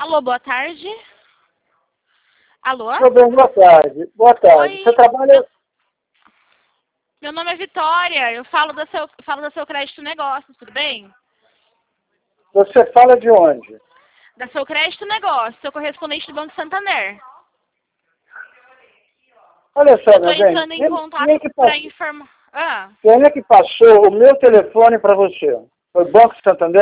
Alô, boa tarde. Alô? Tudo bem, boa tarde. Boa tarde. Oi. Você trabalha... Meu nome é Vitória, eu falo da Seu Crédito Negócios, tudo bem? Você fala de onde? Da Seu Crédito Negócios, sou correspondente do Banco Santander. Olha só, Eu tô meu bem. entrando em Quem contato que para passou, informar... Ah, quem é que passou o meu telefone para você? Foi o Banco Santander?